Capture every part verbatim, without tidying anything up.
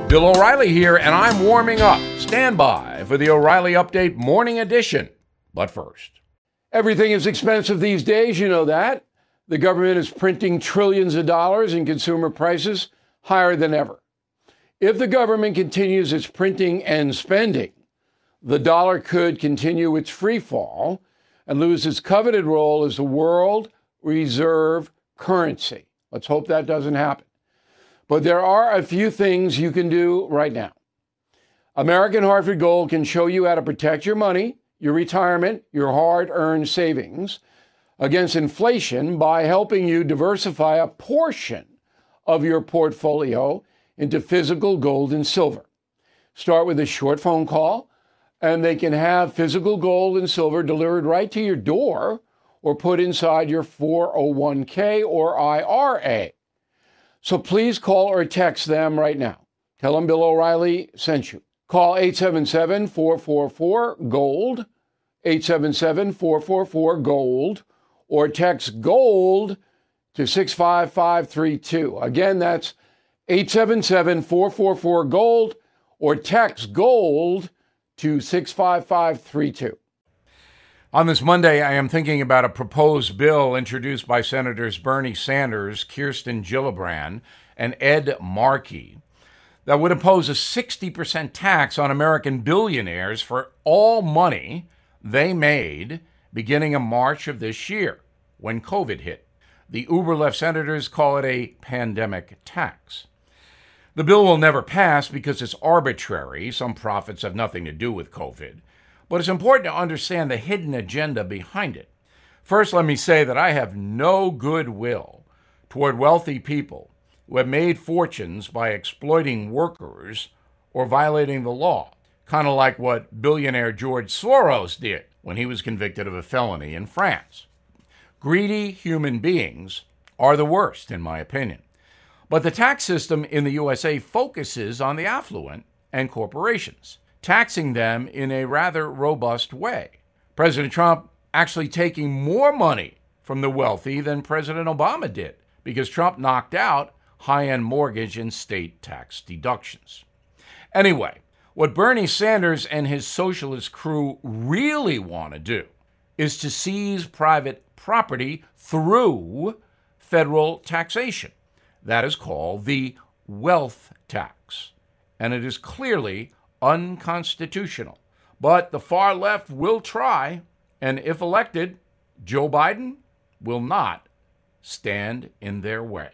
Bill O'Reilly here, and I'm warming up. Stand by for the O'Reilly Update Morning Edition. But first, everything is expensive these days, you know that. The government is printing trillions of dollars and consumer prices higher than ever. If the government continues its printing and spending, the dollar could continue its free fall and lose its coveted role as the world reserve currency. Let's hope that doesn't happen. But there are a few things you can do right now. American Hartford Gold can show you how to protect your money, your retirement, your hard-earned savings against inflation by helping you diversify a portion of your portfolio into physical gold and silver. Start with a short phone call, and they can have physical gold and silver delivered right to your door or put inside your four oh one k or I R A. So please call or text them right now. Tell them Bill O'Reilly sent you. Call eight seven seven, four four four, GOLD, eight seven seven, four four four, GOLD, or text GOLD to six five five three two. Again, that's eight seven seven, four four four, GOLD, or text GOLD to six five five three two. On this Monday, I am thinking about a proposed bill introduced by Senators Bernie Sanders, Kirsten Gillibrand, and Ed Markey that would impose a sixty percent tax on American billionaires for all money they made beginning in March of this year when COVID hit. The uber-left senators call it a pandemic tax. The bill will never pass because it's arbitrary. Some profits have nothing to do with COVID. But it's important to understand the hidden agenda behind it. First, let me say that I have no goodwill toward wealthy people who have made fortunes by exploiting workers or violating the law, kind of like what billionaire George Soros did when he was convicted of a felony in France. Greedy human beings are the worst, in my opinion. But the tax system in the U S A focuses on the affluent and corporations, taxing them in a rather robust way. President Trump actually taking more money from the wealthy than President Obama did because Trump knocked out high-end mortgage and state tax deductions. Anyway, what Bernie Sanders and his socialist crew really want to do is to seize private property through federal taxation. That is called the wealth tax, and it is clearly unconstitutional. But the far left will try, and if elected, Joe Biden will not stand in their way.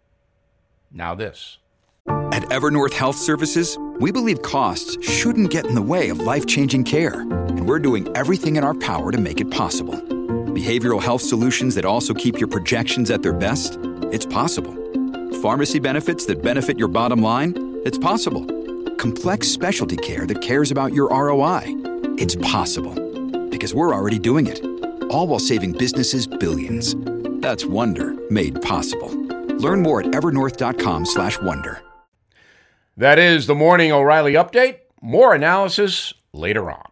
Now this. At Evernorth Health Services, we believe costs shouldn't get in the way of life-changing care, and we're doing everything in our power to make it possible. Behavioral health solutions that also keep your projections at their best? It's possible. Pharmacy benefits that benefit your bottom line? It's possible. Complex specialty care that cares about your R O I? It's possible. Because we're already doing it. All while saving businesses billions. That's Wonder made possible. Learn more at evernorth.com slash wonder. That is the Morning O'Reilly Update. More analysis later on.